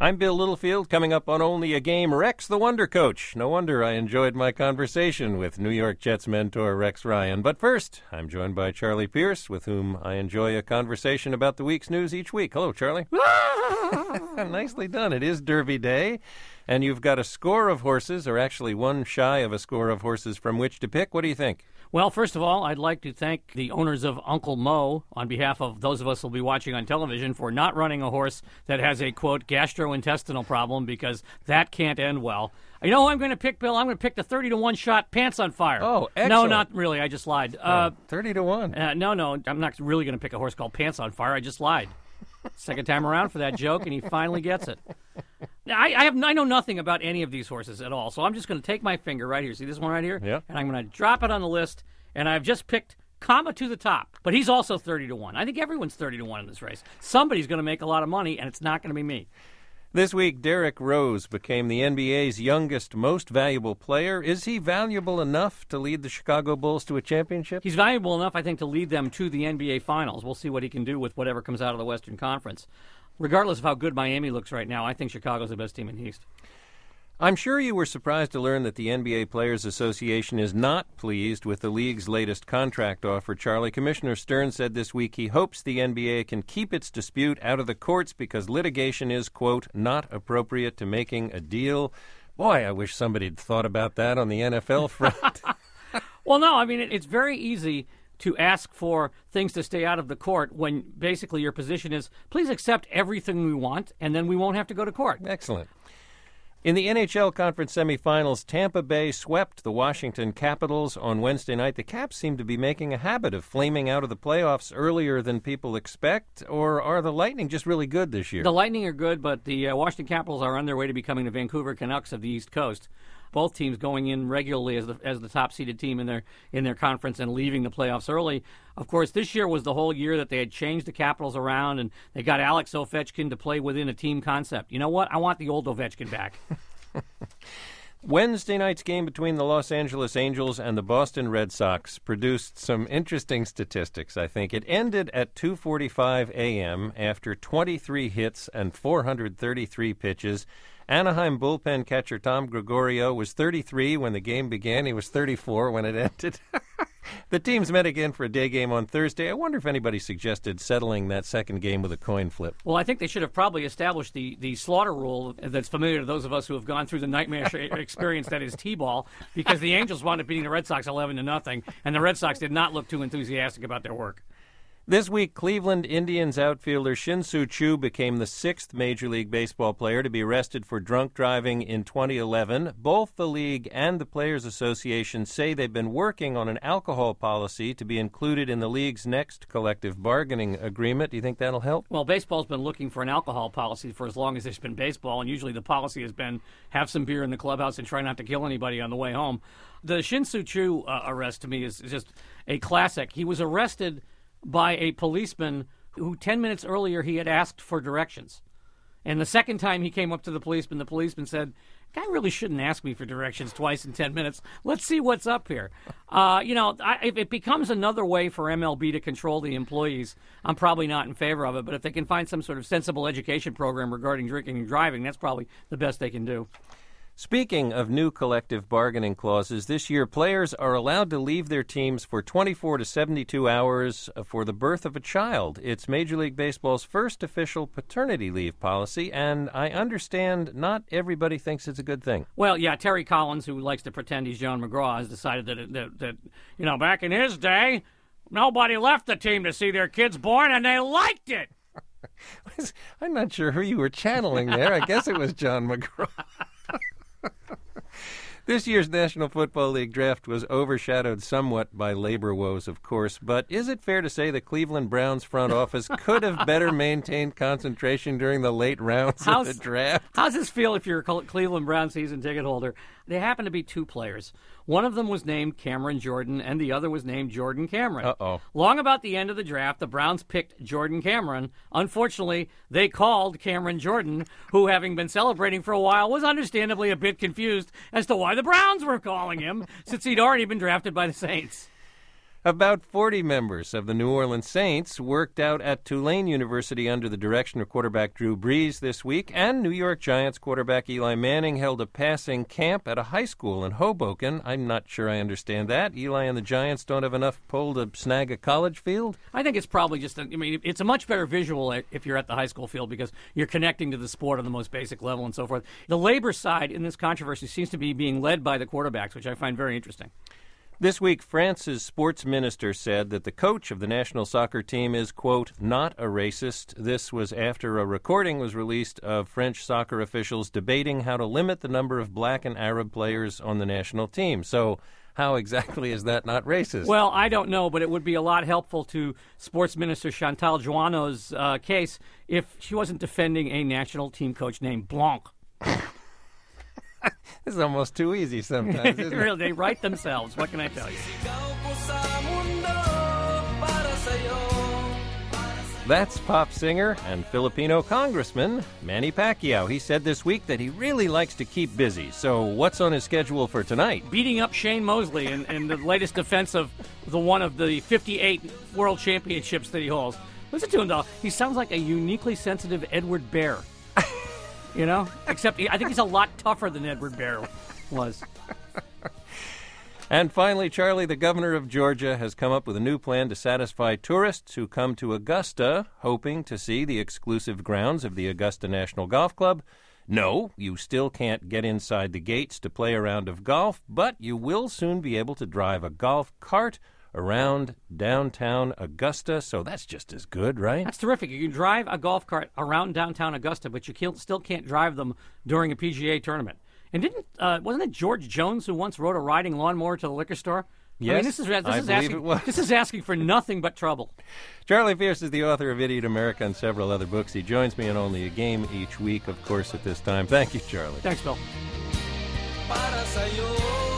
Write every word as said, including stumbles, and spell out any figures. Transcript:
I'm Bill Littlefield, coming up on Only a Game, Rex the Wonder Coach. No wonder I enjoyed my conversation with New York Jets mentor Rex Ryan. But first, I'm joined by Charlie Pierce, with whom I enjoy a conversation about the week's news each week. Hello, Charlie. Nicely done. It is Derby Day, and you've got a score of horses, or actually one shy of a score of horses from which to pick. What do you think? Well, first of all, I'd like to thank the owners of Uncle Mo, on behalf of those of us who will be watching on television, for not running a horse that has a, quote, gastrointestinal problem, because that can't end well. You know who I'm going to pick, Bill? I'm going to pick the thirty to one shot Pants on Fire. Oh, excellent. No, not really. I just lied. Uh, oh, thirty to one. Uh, no, no. I'm not really going to pick a horse called Pants on Fire. I just lied. Second time around for that joke, and he finally gets it. Now, I, I have I know nothing about any of these horses at all, so I'm just going to take my finger right here. See this one right here? Yeah. And I'm going to drop it on the list, and I've just picked Comma to the Top. But he's also thirty to one. I think everyone's thirty to one in this race. Somebody's going to make a lot of money, and it's not going to be me. This week, Derrick Rose became the N B A's youngest, most valuable player. Is he valuable enough to lead the Chicago Bulls to a championship? He's valuable enough, I think, to lead them to the N B A Finals. We'll see what he can do with whatever comes out of the Western Conference. Regardless of how good Miami looks right now, I think Chicago's the best team in the East. I'm sure you were surprised to learn that the N B A Players Association is not pleased with the league's latest contract offer, Charlie. Commissioner Stern said this week he hopes the N B A can keep its dispute out of the courts because litigation is, quote, not appropriate to making a deal. Boy, I wish somebody had thought about that on the N F L front. Well, no, I mean, it, it's very easy to ask for things to stay out of the court when basically your position is, please accept everything we want, and then we won't have to go to court. Excellent. In the N H L Conference semifinals, Tampa Bay swept the Washington Capitals on Wednesday night. The Caps seem to be making a habit of flaming out of the playoffs earlier than people expect, or are the Lightning just really good this year? The Lightning are good, but the uh, Washington Capitals are on their way to becoming the Vancouver Canucks of the East Coast. Both teams going in regularly as the as the top-seeded team in their in their conference and leaving the playoffs early. Of course, this year was the whole year that they had changed the Capitals around, and they got Alex Ovechkin to play within a team concept. You know what? I want the old Ovechkin back. Wednesday night's game between the Los Angeles Angels and the Boston Red Sox produced some interesting statistics, I think. It ended at two forty-five a.m. after twenty-three hits and four hundred thirty-three pitches. Anaheim bullpen catcher Tom Gregorio was thirty-three when the game began. He was thirty-four when it ended. The teams met again for a day game on Thursday. I wonder if anybody suggested settling that second game with a coin flip. Well, I think they should have probably established the, the slaughter rule that's familiar to those of us who have gone through the nightmare experience that is T-ball, because the Angels wound up beating the Red Sox eleven to nothing, and the Red Sox did not look too enthusiastic about their work. This week, Cleveland Indians outfielder Shin-Soo Choo became the sixth Major League Baseball player to be arrested for drunk driving in twenty eleven. Both the league and the Players Association say they've been working on an alcohol policy to be included in the league's next collective bargaining agreement. Do you think that'll help? Well, baseball's been looking for an alcohol policy for as long as there's been baseball, and usually the policy has been have some beer in the clubhouse and try not to kill anybody on the way home. The Shin-Soo Choo uh, arrest, to me, is just a classic. He was arrested by a policeman who ten minutes earlier he had asked for directions. And the second time he came up to the policeman, the policeman said, guy really shouldn't ask me for directions twice in ten minutes. Let's see what's up here. Uh, you know, I, if it becomes another way for M L B to control the employees, I'm probably not in favor of it. But if they can find some sort of sensible education program regarding drinking and driving, that's probably the best they can do. Speaking of new collective bargaining clauses, this year players are allowed to leave their teams for twenty-four to seventy-two hours for the birth of a child. It's Major League Baseball's first official paternity leave policy, and I understand not everybody thinks it's a good thing. Well, yeah, Terry Collins, who likes to pretend he's John McGraw, has decided that, that, that you know, back in his day, nobody left the team to see their kids born, and they liked it. I'm not sure who you were channeling there. I guess it was John McGraw. This year's National Football League draft was overshadowed somewhat by labor woes, of course, but is it fair to say the Cleveland Browns front office could have better maintained concentration during the late rounds how's, of the draft? How's this feel if you're a Cleveland Browns season ticket holder? They happen to be two players. One of them was named Cameron Jordan, and the other was named Jordan Cameron. Uh-oh. Long about the end of the draft, the Browns picked Jordan Cameron. Unfortunately, they called Cameron Jordan, who, having been celebrating for a while, was understandably a bit confused as to why the Browns were calling him, since he'd already been drafted by the Saints. About forty members of the New Orleans Saints worked out at Tulane University under the direction of quarterback Drew Brees this week, and New York Giants quarterback Eli Manning held a passing camp at a high school in Hoboken. I'm not sure I understand that. Eli and the Giants don't have enough pull to snag a college field? I think it's probably just, a, I mean, it's a much better visual if you're at the high school field because you're connecting to the sport on the most basic level and so forth. The labor side in this controversy seems to be being led by the quarterbacks, which I find very interesting. This week, France's sports minister said that the coach of the national soccer team is, quote, not a racist. This was after a recording was released of French soccer officials debating how to limit the number of black and Arab players on the national team. So how exactly is that not racist? Well, I don't know, but it would be a lot helpful to Sports Minister Chantal Joanneau's uh, case if she wasn't defending a national team coach named Blanc. This is almost too easy sometimes, isn't it? Really, they write themselves. What can I tell you? That's pop singer and Filipino Congressman Manny Pacquiao. He said this week that he really likes to keep busy. So what's on his schedule for tonight? Beating up Shane Mosley in, in the latest defense of the one of the fifty-eight world championships that he holds. Listen to him, though. He sounds like a uniquely sensitive Edward Bear. You know? Except he, I think he's a lot tougher than Edward Bear was. And finally, Charlie, the governor of Georgia, has come up with a new plan to satisfy tourists who come to Augusta hoping to see the exclusive grounds of the Augusta National Golf Club. No, you still can't get inside the gates to play a round of golf, but you will soon be able to drive a golf cart around downtown Augusta, so that's just as good, right? That's terrific. You can drive a golf cart around downtown Augusta, but you can't, still can't drive them during a P G A tournament. And didn't uh, wasn't it George Jones who once rode a riding lawnmower to the liquor store? Yes, I mean, this is this I is believe asking it was. this is asking for nothing but trouble. Charlie Fierce is the author of Idiot America and several other books. He joins me in Only a Game each week, of course, at this time. Thank you, Charlie. Thanks, Bill.